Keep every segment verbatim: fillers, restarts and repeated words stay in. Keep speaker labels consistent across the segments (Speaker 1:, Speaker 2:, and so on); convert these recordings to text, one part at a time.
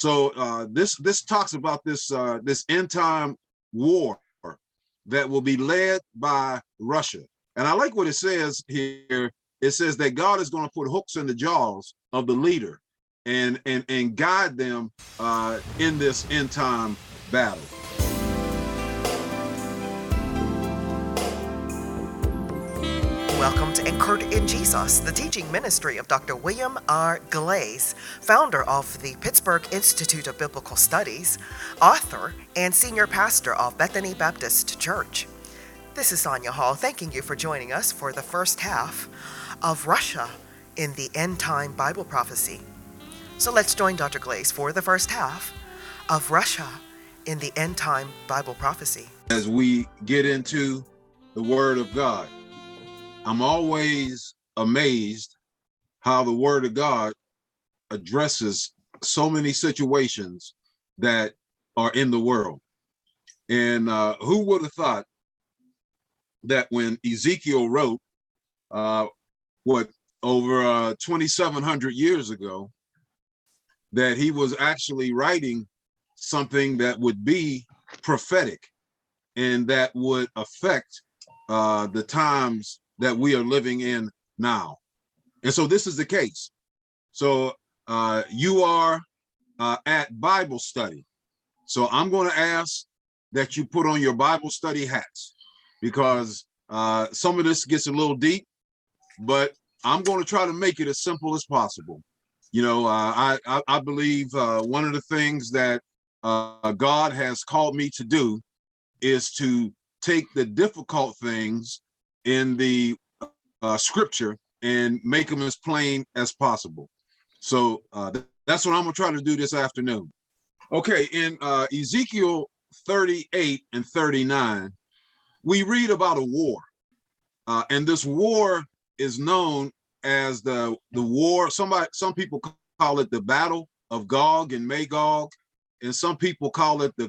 Speaker 1: So uh, this this talks about this uh, this end time war that will be led by Russia. And I like what it says here. It says that God is going to put hooks in the jaws of the leader and and and guide them uh, in this end time battle.
Speaker 2: Welcome to Anchored in Jesus, the teaching ministry of Doctor William R. Glaze, founder of the Pittsburgh Institute of Biblical Studies, author, and senior pastor of Bethany Baptist Church. This is Sonia Hall, thanking you for joining us for the first half of Russia in the End Time Bible Prophecy. So let's join Doctor Glaze for the first half of Russia in the End Time Bible Prophecy.
Speaker 1: As we get into the Word of God, I'm always amazed how the Word of God addresses so many situations that are in the world. And uh, who would have thought that when Ezekiel wrote, uh, what, over uh, twenty-seven hundred years ago, that he was actually writing something that would be prophetic and that would affect uh, the times that we are living in now. And so this is the case. So uh, you are uh, at Bible study. So I'm going to ask that you put on your Bible study hats, because uh, some of this gets a little deep, but I'm going to try to make it as simple as possible. You know, uh, I, I, I believe uh, one of the things that uh, God has called me to do is to take the difficult things in the uh, scripture and make them as plain as possible. So uh, th- that's what I'm gonna try to do this afternoon. Okay, in uh, Ezekiel thirty-eight and thirty-nine, we read about a war. Uh, and this war is known as the, the war, somebody, some people call it the Battle of Gog and Magog, and some people call it the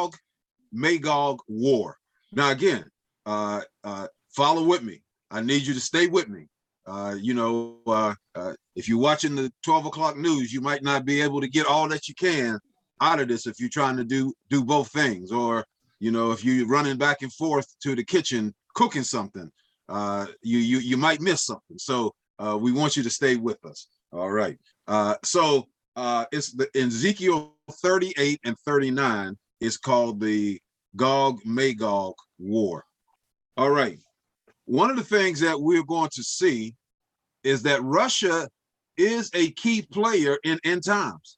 Speaker 1: Gog-Magog War. Now again, uh, uh, follow with me. I need you to stay with me. Uh, you know, uh, uh, if you're watching the twelve o'clock news, you might not be able to get all that you can out of this if you're trying to do do both things. Or, you know, if you're running back and forth to the kitchen cooking something, uh, you, you, you might miss something. So uh, we want you to stay with us. All right. Uh, so uh, it's the in Ezekiel thirty-eight and thirty-nine is called the Gog-Magog War. All right. One of the things that we're going to see is that Russia is a key player in end times.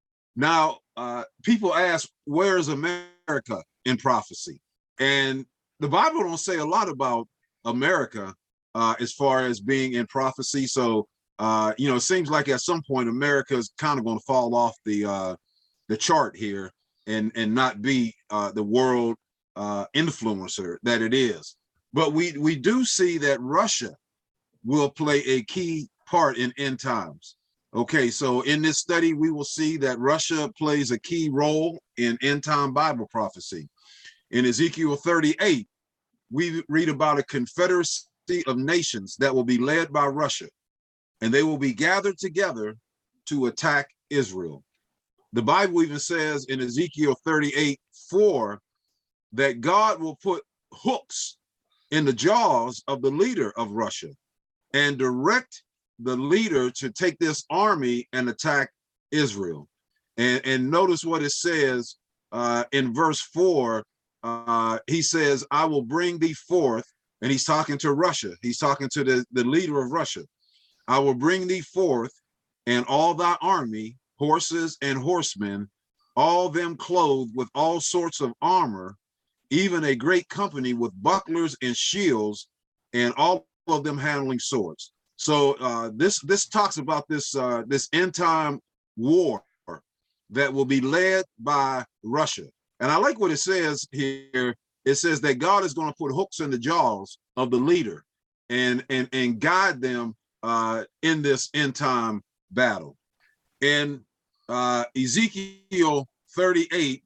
Speaker 1: Now, uh, people ask, where is America in prophecy? And the Bible don't say a lot about America uh, as far as being in prophecy. So, uh, you know, it seems like at some point America is kind of going to fall off the uh, the chart here and, and not be uh, the world uh, influencer that it is. But we, we do see that Russia will play a key part in end times. Okay, so in this study, we will see that Russia plays a key role in end time Bible prophecy. In Ezekiel thirty-eight, we read about a confederacy of nations that will be led by Russia, and they will be gathered together to attack Israel. The Bible even says in Ezekiel thirty-eight four that God will put hooks in the jaws of the leader of Russia and direct the leader to take this army and attack Israel. And, and notice what it says uh, in verse four. Uh, he says, I will bring thee forth, and he's talking to Russia. He's talking to the, the leader of Russia. I will bring thee forth, and all thy army, horses and horsemen, all them clothed with all sorts of armor, even a great company with bucklers and shields, and all of them handling swords. So uh, this this talks about this uh, this end time war that will be led by Russia. And I like what it says here. It says that God is going to put hooks in the jaws of the leader and and and guide them uh, in this end time battle. In uh, Ezekiel thirty-eight,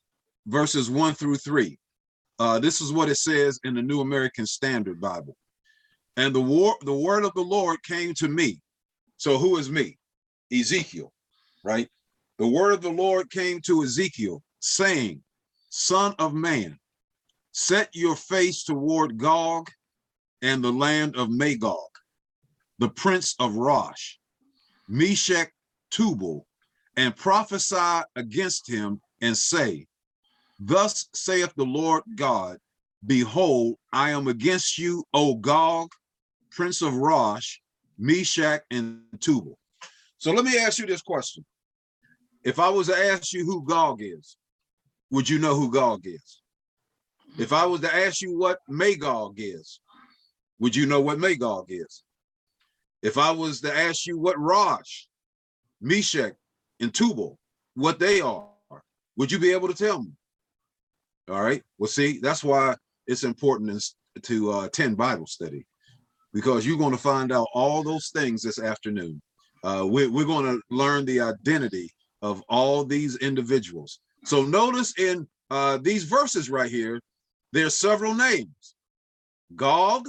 Speaker 1: verses one through three. Uh, this is what it says in the New American Standard Bible. And the war, the word of the Lord came to me. So who is me? Ezekiel, right? The word of the Lord came to Ezekiel, saying, Son of man, set your face toward Gog and the land of Magog, the prince of Rosh, Meshech, Tubal, and prophesy against him and say, Thus saith the Lord God, Behold, I am against you, O Gog, prince of Rosh, Meshech, and Tubal. So let me ask you this question. If I was to ask you who Gog is, would you know who Gog is? If I was to ask you what Magog is, would you know what Magog is? If I was to ask you what Rosh, Meshech, and Tubal, what they are, would you be able to tell me? All right. Well, see, that's why it's important to uh, attend Bible study, because you're going to find out all those things this afternoon. Uh, we're, we're going to learn the identity of all these individuals. So notice in uh, these verses right here, there's several names: Gog,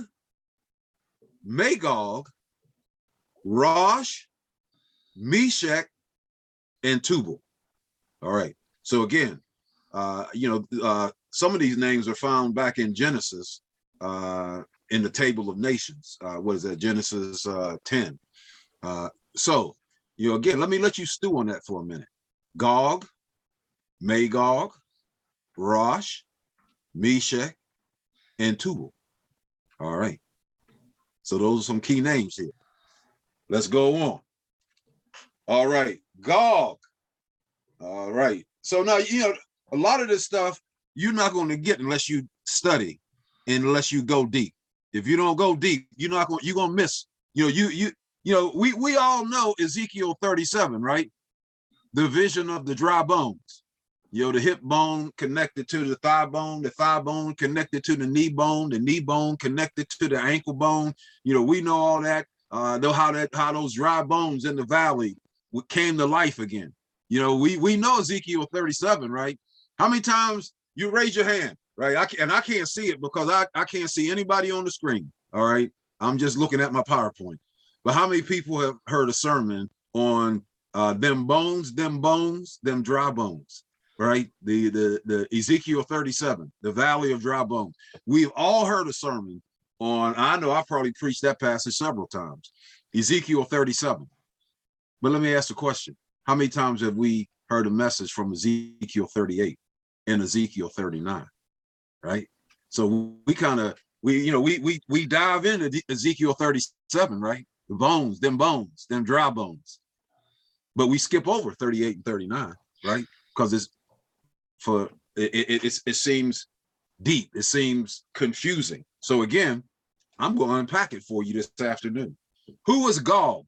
Speaker 1: Magog, Rosh, Meshech, and Tubal. All right. So again, uh, you know, uh, some of these names are found back in Genesis, uh, in the table of nations. Uh, what is that? Genesis uh, ten. Uh, so, you know, again, let me let you stew on that for a minute. Gog, Magog, Rosh, Meshech, and Tubal. All right. So those are some key names here. Let's go on. All right. Gog. All right. So now, you know, a lot of this stuff you're not going to get unless you study and unless you go deep. If you don't go deep, you're not going, you're going to miss, you know, you, you, you know, we, we all know Ezekiel thirty-seven, right? The vision of the dry bones, you know, the hip bone connected to the thigh bone, the thigh bone connected to the knee bone, the knee bone connected to the ankle bone. You know, we know all that, uh, know how that, how those dry bones in the valley came to life again. You know, we, we know Ezekiel thirty-seven, right? How many times you raise your hand, right? I can, and I can't see it because I, I can't see anybody on the screen. All right. I'm just looking at my PowerPoint. But how many people have heard a sermon on uh, them bones, them bones, them dry bones, right? The, the, the Ezekiel thirty-seven, the valley of dry bones. We've all heard a sermon on, I know I probably preached that passage several times, Ezekiel thirty-seven. But let me ask the question. How many times have we heard a message from Ezekiel thirty-eight and Ezekiel thirty-nine, right? So we kind of, we, you know, we, we, we dive into Ezekiel thirty-seven, right? The bones, them bones, them dry bones. But we skip over thirty-eight and thirty-nine, right? Because it's for, it, it, it, it seems deep. It seems confusing. So again, I'm going to unpack it for you this afternoon. Who is Gog?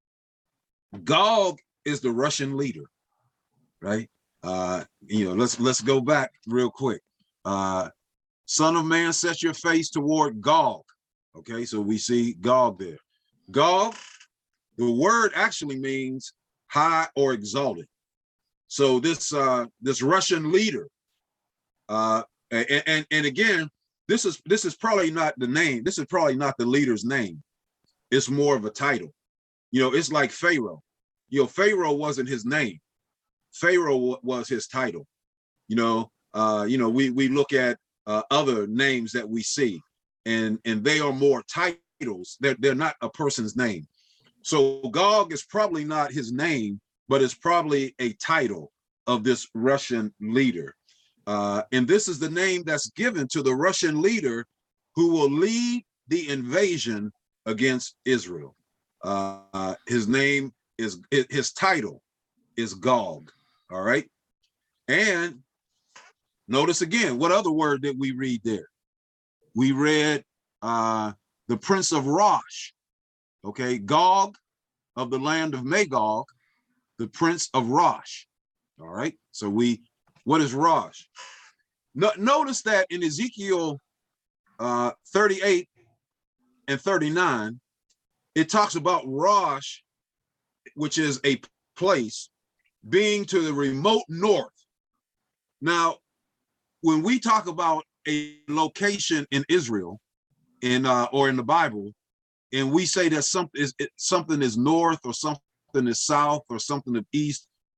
Speaker 1: Gog is the Russian leader, right? Uh, you know, let's let's go back real quick. Uh, Son of man, set your face toward Gog. Okay, so we see Gog there. Gog, the word actually means high or exalted. So this uh, this Russian leader, uh, and, and and again, this is this is probably not the name. This is probably not the leader's name. It's more of a title. You know, it's like Pharaoh. You know, Pharaoh wasn't his name. Pharaoh was his title. You know, uh, you know, we we look at uh, other names that we see, and and they are more titles. They're they're not a person's name. So Gog is probably not his name, but it's probably a title of this Russian leader. Uh, and this is the name that's given to the Russian leader who will lead the invasion against Israel. Uh, his name is, his title is Gog, all right? And notice again, what other word did we read there? We read uh, the Prince of Rosh, okay? Gog of the land of Magog, the Prince of Rosh, all right? So we, what is Rosh? No, notice that in Ezekiel uh, thirty-eight and thirty-nine, it talks about Rosh, which is a place, being to the remote north. Now, when we talk about a location in Israel, in uh, or in the Bible, and we say that something is it, something is north or something is south or something is east,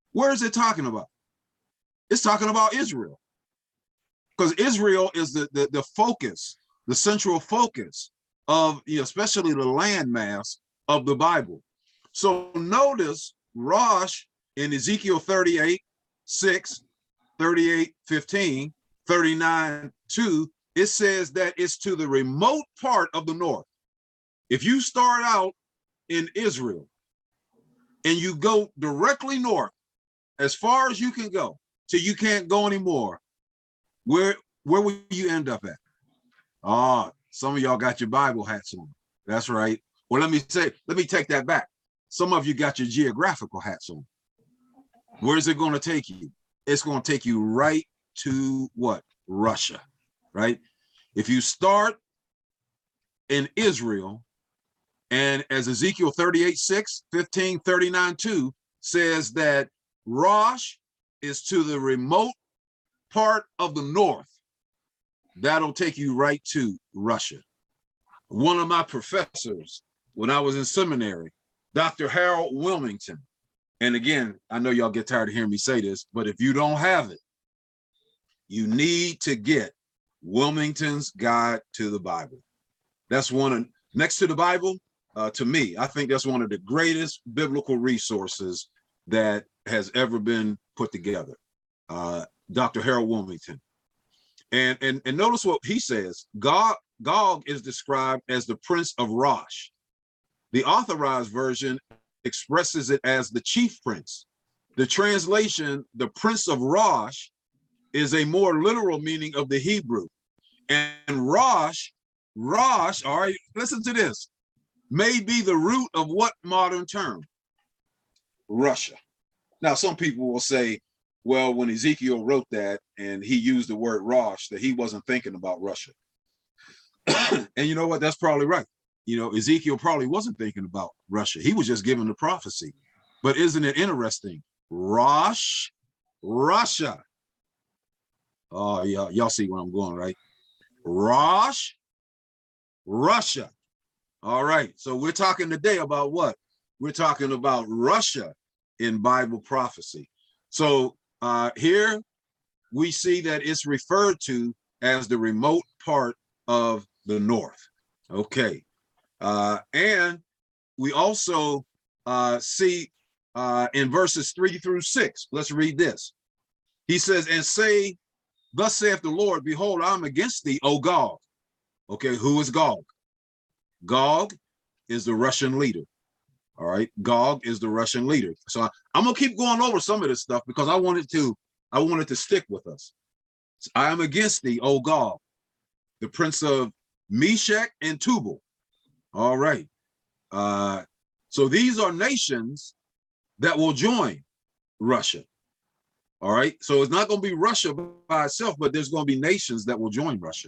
Speaker 1: Where is it talking about? It's talking about Israel, because Israel is the, the, the focus, the central focus of, you know, especially the landmass of the Bible. So notice Rosh in Ezekiel thirty-eight, six, thirty-eight, fifteen, thirty-nine, two, it says that it's to the remote part of the north. If you start out in Israel and you go directly north, as far as you can go, till you can't go anymore, where where will you end up at? Ah, some of y'all got your Bible hats on. That's right. Well, let me say, let me take that back. Some of you got your geographical hats on. Where's it going to take you? It's going to take you right to what? Russia, right? If you start in Israel, and as Ezekiel thirty-eight, six, fifteen, thirty-nine, two says that Rosh is to the remote part of the north, that'll take you right to Russia. One of my professors, when I was in seminary, Doctor Harold Wilmington, and again, I know y'all get tired of hearing me say this, but if you don't have it, you need to get Wilmington's Guide to the Bible. That's one of, next to the Bible, uh, to me, I think that's one of the greatest biblical resources that has ever been put together. Uh, Doctor Harold Wilmington. And, and, and notice what he says. Gog, Gog is described as the prince of Rosh. The authorized version expresses it as the chief prince. The translation, the prince of Rosh, is a more literal meaning of the Hebrew. And Rosh, Rosh, all right, listen to this, may be the root of what modern term? Russia. Now, some people will say, well, when Ezekiel wrote that and he used the word Rosh, that he wasn't thinking about Russia. And you know what? That's probably right. You know, Ezekiel probably wasn't thinking about Russia. He was just giving the prophecy. But isn't it interesting? Rosh, Russia. Oh, y'all, y'all see where I'm going, right? Rosh, Russia. All right. So we're talking today about what? We're talking about Russia in Bible prophecy. So uh, here we see that it's referred to as the remote part of the north. Okay. Uh, and we also uh, see uh, in verses three through six, let's read this. He says, and say, thus saith the Lord, behold, I'm against thee, O Gog. Okay, who is Gog? Gog is the Russian leader. All right, Gog is the Russian leader. So I, I'm gonna keep going over some of this stuff because I wanted to, I wanted to stick with us. So I am against thee, O Gog, the prince of Meshech and Tubal. All right. Uh, so these are nations that will join Russia. All right. So it's not going to be Russia by itself, but there's going to be nations that will join Russia.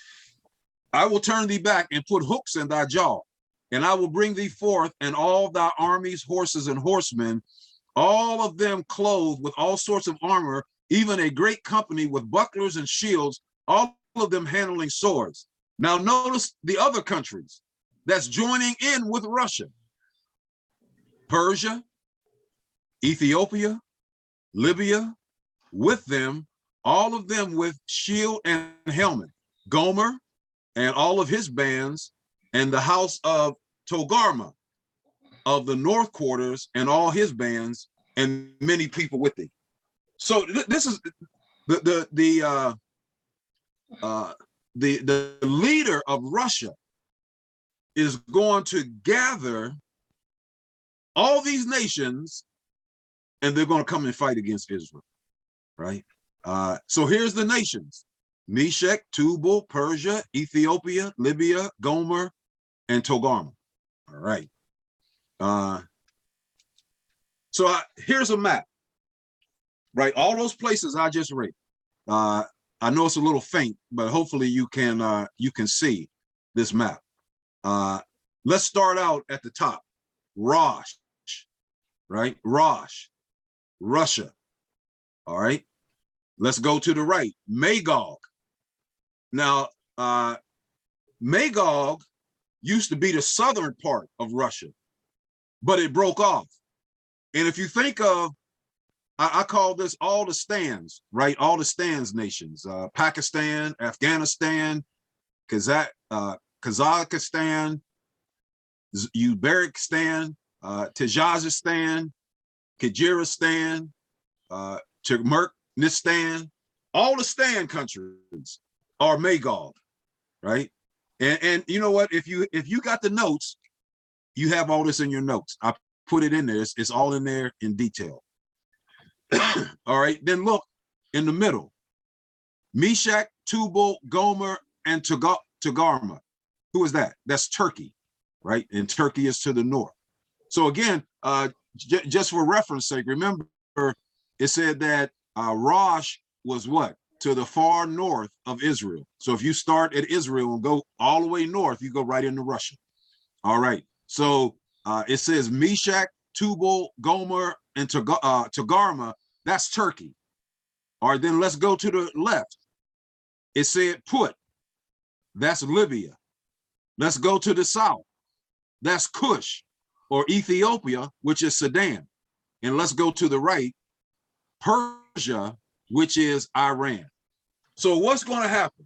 Speaker 1: I will turn thee back and put hooks in thy jaw, and I will bring thee forth and all thy armies, horses and horsemen, all of them clothed with all sorts of armor, even a great company with bucklers and shields, all of them handling swords. Now notice the other countries that's joining in with Russia. Persia, Ethiopia, Libya, with them, all of them with shield and helmet. Gomer and all of his bands, and the house of Togarma of the north quarters and all his bands, and many people with thee. So th this is the the the uh, uh, the the leader of Russia is going to gather all these nations, and they're going to come and fight against Israel, right? Uh, so here's the nations: Meshech, Tubal, Persia, Ethiopia, Libya, Gomer, and Togarma. All right. Uh, so I, here's a map, right? All those places I just read. Uh, I know it's a little faint, but hopefully you can uh, you can see this map. Uh, let's start out at the top. Rosh, right? Rosh, Russia. All right. Let's go to the right. Magog. Now, uh, Magog used to be the southern part of Russia, but it broke off. And if you think of I, I call this all the stands, right? All the stands nations, uh, Pakistan, Afghanistan, Kazakh, uh, Kazakhstan, Uzbekistan, uh, Tajikistan, Kyrgyzstan, uh, Turkmenistan, all the stand countries are Magog, right? And, and you know what? If you if you got the notes, you have all this in your notes. I put it in there. It's, it's all in there in detail. All right. Then look in the middle. Meshach, Tubal, Gomer, and Togarmah. Who is that? That's Turkey, right? And Turkey is to the north. So again, uh, j just for reference sake, remember it said that uh, Rosh was what? To the far north of Israel. So if you start at Israel and go all the way north, you go right into Russia. All right. So uh, it says Meshach, Tubal, Gomer, and uh, Togarmah. That's Turkey. All right, then let's go to the left. It said Put. That's Libya. Let's go to the south. That's Cush, or Ethiopia, which is Sudan. And let's go to the right, Persia, which is Iran. So what's going to happen?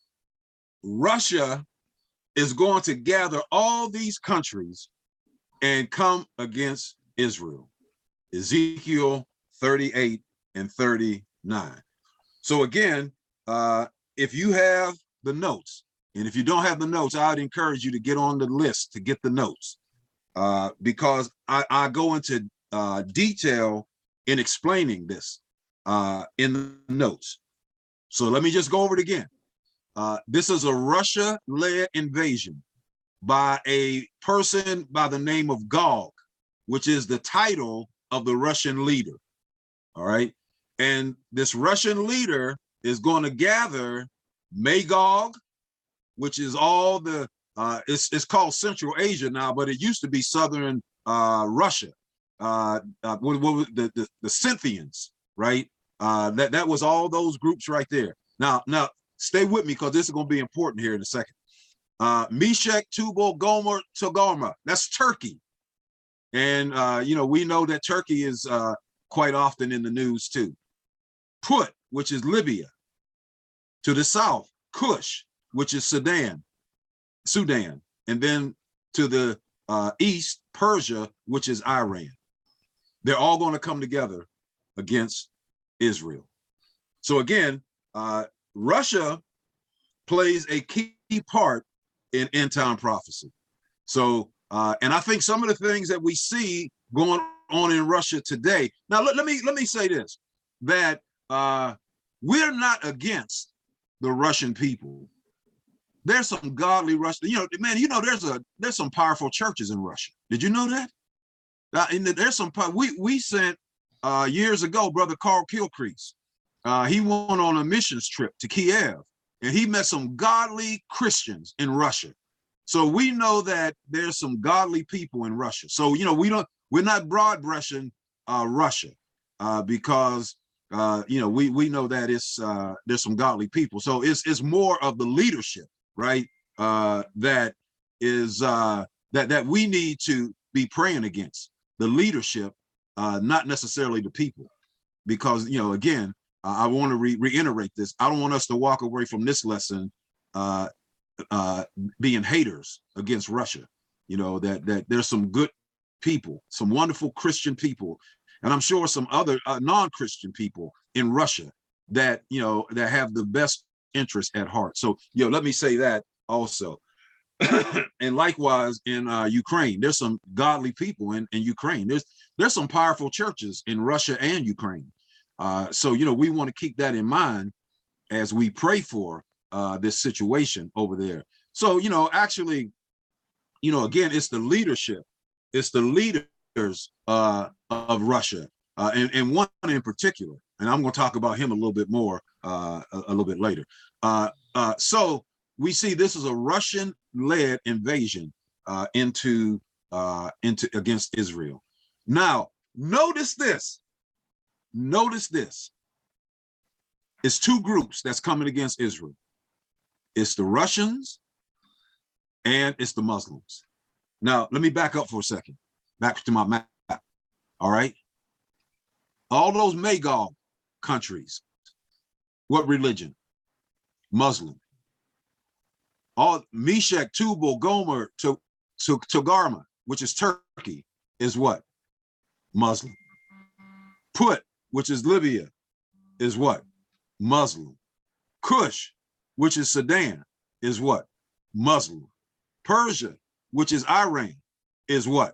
Speaker 1: Russia is going to gather all these countries and come against Israel. Ezekiel thirty-eight and thirty-nine. So again, uh, if you have the notes, and if you don't have the notes, I'd encourage you to get on the list to get the notes, uh, because I, I go into uh, detail in explaining this uh, in the notes. So let me just go over it again. Uh, this is a Russia-led invasion by a person by the name of Gog, which is the title of the Russian leader. All right. And this Russian leader is going to gather Magog, which is all the, uh, it's, it's called Central Asia now, but it used to be Southern uh, Russia. Uh, uh, what, what, the, the, the Scythians, right? Uh, that, that was all those groups right there. Now, now stay with me because this is going to be important here in a second. Uh, Meshach, Tubal, Gomer, Togarmah. That's Turkey. And, uh, you know, we know that Turkey is uh, quite often in the news too. Put, which is Libya. To the south, Cush, which is Sudan, Sudan. And then to the uh, east, Persia, which is Iran. They're all going to come together against Israel. So again, uh, Russia plays a key part in end time prophecy. So, uh, and I think some of the things that we see going on in Russia today. Now, let, let me let me say this, that uh, we're not against the Russian people. There's some godly Russian, you know, man, you know, there's a there's some powerful churches in Russia. Did you know that? Uh, and there's some, we, we sent uh, years ago, Brother Carl Kilcrease. Uh, he went on a missions trip to Kiev, and he met some godly Christians in Russia. So we know that there's some godly people in Russia. So, you know, we don't, we're not broad brushing uh, Russia uh, because, uh, you know, we, we know that it's, uh, there's some godly people. So it's, it's more of the leadership, right? Uh, that is, uh, that, that we need to be praying against, the leadership, uh, not necessarily the people. Because, you know, again, uh, I want to re reiterate this. I don't want us to walk away from this lesson uh, uh, being haters against Russia. You know, that that there's some good people, some wonderful Christian people, and I'm sure some other uh, non-Christian people in Russia that, you know, that have the best interest at heart. So, you know, let me say that also. And likewise in uh, Ukraine, there's some godly people in, in Ukraine. There's there's some powerful churches in Russia and Ukraine. Uh, so, you know, we want to keep that in mind as we pray for uh, this situation over there. So, you know, actually, you know, again, it's the leadership. It's the leaders uh, of Russia, uh, and, and one in particular. And I'm going to talk about him a little bit more uh, a, a little bit later. Uh, uh, so we see this is a Russian-led invasion uh, into uh, into against Israel. Now, notice this. Notice this. It's two groups that's coming against Israel. It's the Russians and it's the Muslims. Now, let me back up for a second. Back to my map. All right. All those Magog countries, what religion? Muslim. All Meshech, Tubal, Gomer, to, to, Togarmah, which is Turkey, is what? Muslim. Put, which is Libya, is what? Muslim. Cush, which is Sudan, is what? Muslim. Persia, which is Iran, is what?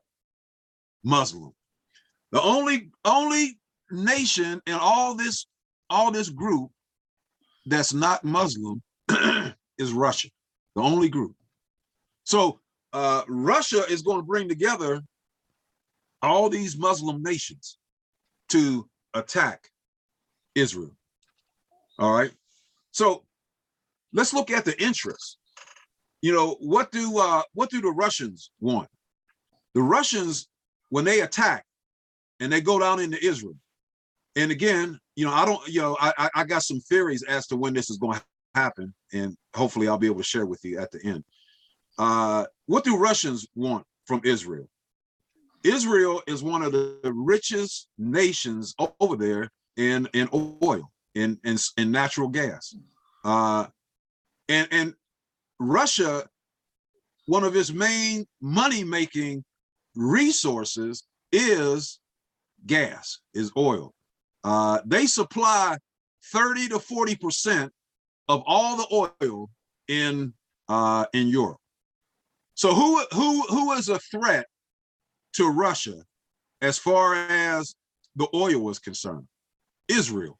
Speaker 1: Muslim. The only only nation in all this all this group that's not Muslim is Russia. The only group. So uh, Russia is going to bring together all these Muslim nations to attack Israel. All right. So let's look at the interests. You know, what do uh, what do the Russians want? The Russians, when they attack and they go down into Israel, and again, you know, I don't, you know, I I got some theories as to when this is going to happen, and hopefully I'll be able to share with you at the end. Uh, what do Russians want from Israel? Israel is one of the richest nations over there in in oil, in in, in natural gas, uh, and and Russia, one of its main money-making resources is gas, is oil. Uh, they supply thirty to forty percent of all the oil in uh, in Europe. So who who who is a threat to Russia as far as the oil is concerned? Israel.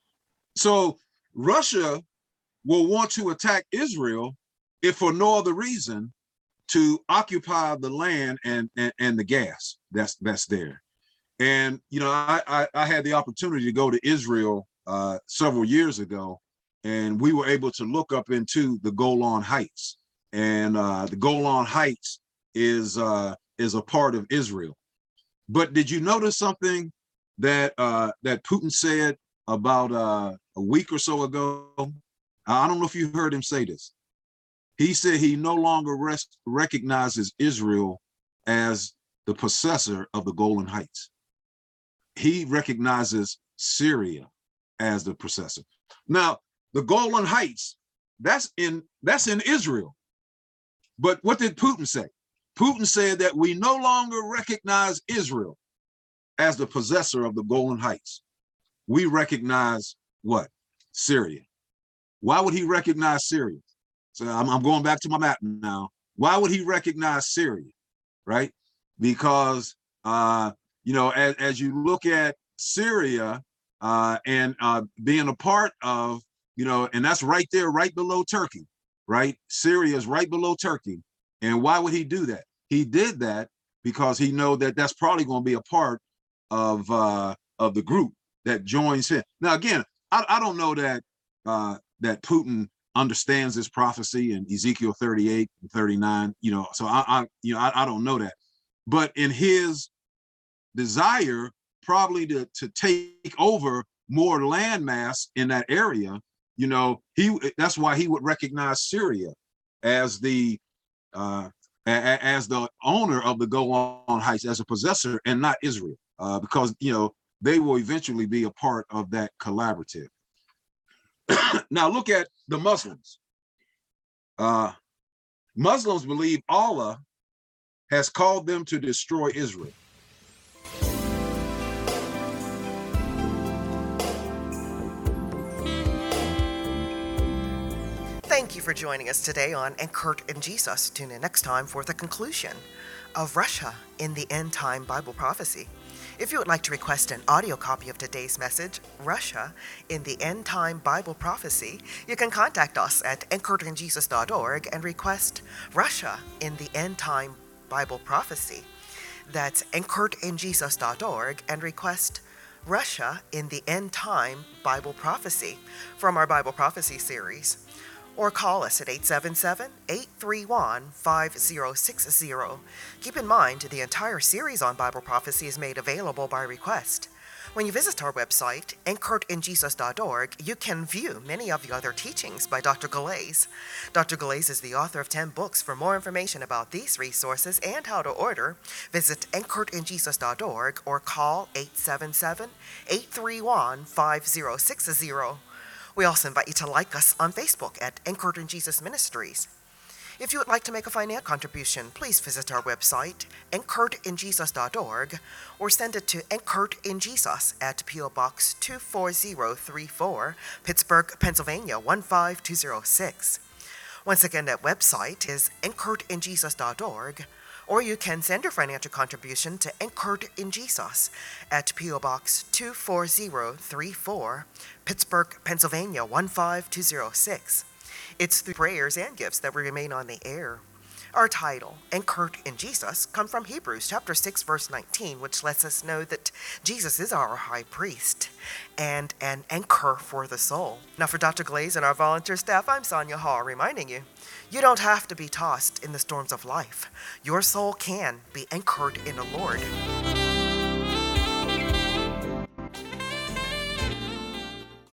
Speaker 1: So Russia will want to attack Israel if for no other reason to occupy the land and and, and the gas that's that's there. And you know, I, I I had the opportunity to go to Israel uh, several years ago, and we were able to look up into the Golan Heights. And uh, the Golan Heights is uh, is a part of Israel. But did you notice something that uh, that Putin said about uh, a week or so ago? I don't know if you heard him say this. He said he no longer rest, recognizes Israel as the possessor of the Golan Heights. He recognizes Syria as the possessor. Now, the Golan Heights, that's in that's in Israel. But what did Putin say? Putin said that we no longer recognize Israel as the possessor of the Golan Heights. We recognize what? Syria. Why would he recognize Syria? So I'm, I'm going back to my map now. Why would he recognize Syria, right? Because, uh, you know, as, as you look at Syria uh, and uh, being a part of, you know, and that's right there, right below Turkey, right? Syria is right below Turkey. And why would he do that? He did that because he know that that's probably going to be a part of uh, of the group that joins him. Now, again, I, I don't know that uh, that Putin understands this prophecy in Ezekiel thirty-eight and thirty-nine, you know, so I, I you know, I, I don't know that. But in his desire probably to, to take over more landmass in that area, you know, he that's why he would recognize Syria as the uh, a, as the owner of the Golan Heights, as a possessor, and not Israel, uh, because, you know, they will eventually be a part of that collaborative. Now look at the Muslims. Uh, Muslims believe Allah has called them to destroy Israel.
Speaker 2: Thank you for joining us today on Anchored in Jesus. Tune in next time for the conclusion of Russia in the End Time Bible Prophecy. If you would like to request an audio copy of today's message, Russia in the End Time Bible Prophecy, you can contact us at anchored in jesus dot org and request Russia in the End Time Bible Prophecy. That's anchored in jesus dot org and request Russia in the End Time Bible Prophecy from our Bible Prophecy series. Or call us at eight seven seven, eight three one, five zero six zero. Keep in mind, the entire series on Bible prophecy is made available by request. When you visit our website, anchored in jesus dot org, you can view many of the other teachings by Doctor Galais. Doctor Galais is the author of ten books. For more information about these resources and how to order, visit anchored in jesus dot org or call eight seven seven, eight three one, five zero six zero. We also invite you to like us on Facebook at Anchored in Jesus Ministries. If you would like to make a financial contribution, please visit our website, anchored in jesus dot org, or send it to Anchored in Jesus at P O. Box two four zero three four, Pittsburgh, Pennsylvania one five two zero six. Once again, that website is anchored in jesus dot org, or you can send your financial contribution to Anchored in Jesus at P O. Box two four zero three four, Pittsburgh, Pennsylvania one five two zero six. It's through prayers and gifts that we remain on the air. Our title, Anchored in Jesus, comes from Hebrews chapter six, verse nineteen, which lets us know that Jesus is our high priest and an anchor for the soul. Now, for Doctor Galais and our volunteer staff, I'm Sonia Hall, reminding you, you don't have to be tossed in the storms of life. Your soul can be anchored in the Lord.